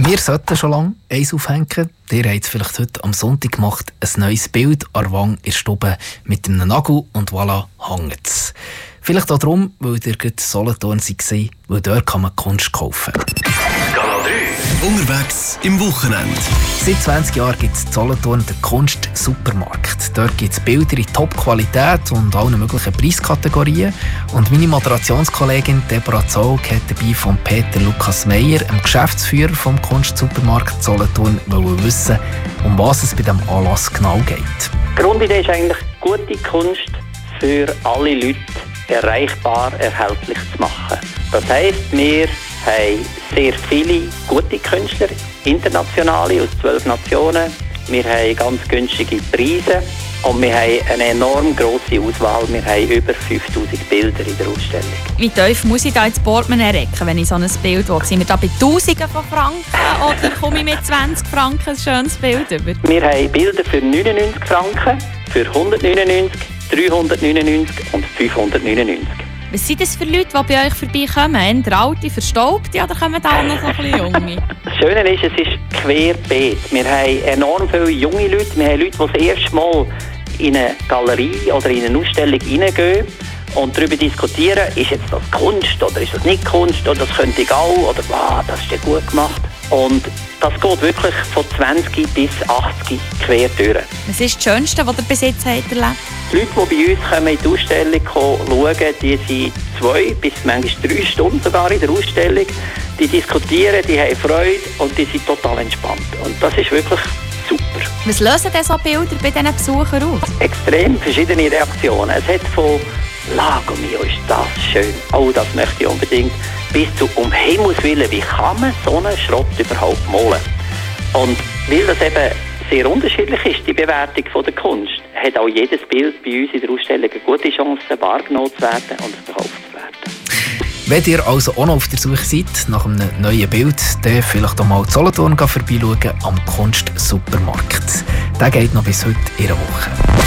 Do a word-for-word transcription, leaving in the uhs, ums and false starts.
Wir sollten schon lange eins aufhängen. Ihr habt es vielleicht heute am Sonntag gemacht, ein neues Bild an der Wand in der Stube mit einem Nagel und voilà, hängt es. Vielleicht auch darum, weil ihr gerade in Solothurn war, weil dort kann man Kunst kaufen. Kanal drei. Unterwegs im Wochenende. Seit zwanzig Jahren gibt es in Solothurn den Kunst-Supermarkt. Dort gibt es Bilder in Top-Qualität und allen möglichen Preiskategorien. Und meine Moderationskollegin Deborah Zog hat dabei von Peter Lukas Meyer, dem Geschäftsführer vom Kunst-Supermarkt Solothurn, wissen, um was es bei diesem Anlass genau geht. Die Grundidee ist eigentlich, gute Kunst für alle Leute erreichbar, erhältlich zu machen. Das heisst, wir haben sehr viele gute Künstler, internationale aus zwölf Nationen. Wir haben ganz günstige Preise und wir haben eine enorm grosse Auswahl. Wir haben über fünftausend Bilder in der Ausstellung. Wie tief muss ich da ins Portemonnaie recken, wenn ich so ein Bild will? Sind wir da bei Tausenden von Franken oder komme ich mit zwanzig Franken ein schönes Bild über? Wir haben Bilder für neunundneunzig Franken, für hundertneunundneunzig, dreihundertneunundneunzig und fünfhundertneunundneunzig. Was sind das für Leute, die bei euch vorbeikommen? Eher alte, verstaubte oder kommen da auch noch so ein bisschen junge? Das Schöne ist, es ist querbeet. Wir haben enorm viele junge Leute. Wir haben Leute, die das erste Mal in eine Galerie oder in eine Ausstellung hineingehen und darüber diskutieren, ist jetzt das Kunst oder ist das nicht Kunst oder das könnte ich auch oder wow, das ist ja gut gemacht. Und das geht wirklich von zwanzig bis achtzig quer durch. Was ist das Schönste, was ihr bis jetzt habt erlebt? Die Leute, die bei uns kommen, in die Ausstellung schauen, die sind zwei bis manchmal drei Stunden sogar in der Ausstellung. Die diskutieren, die haben Freude und die sind total entspannt. Und das ist wirklich super. Was lösen denn so Bilder bei diesen Besuchern aus? Extrem verschiedene Reaktionen. Es hat von «Lago mio, ist das schön, oh, das möchte ich unbedingt», bis zu «Um Himmels Willen, wie kann man so einen Schrott überhaupt malen?» Und weil das eben sehr unterschiedlich ist, die Bewertung von der Kunst, hat auch jedes Bild bei uns in der Ausstellung eine gute Chance, wahrgenommen zu werden und verkauft zu werden. Wenn ihr also auch noch auf der Suche seid nach einem neuen Bild, dann vielleicht auch mal in Solothurn vorbeischauen am Kunst-Supermarkt. Der geht noch bis heute in einer Woche.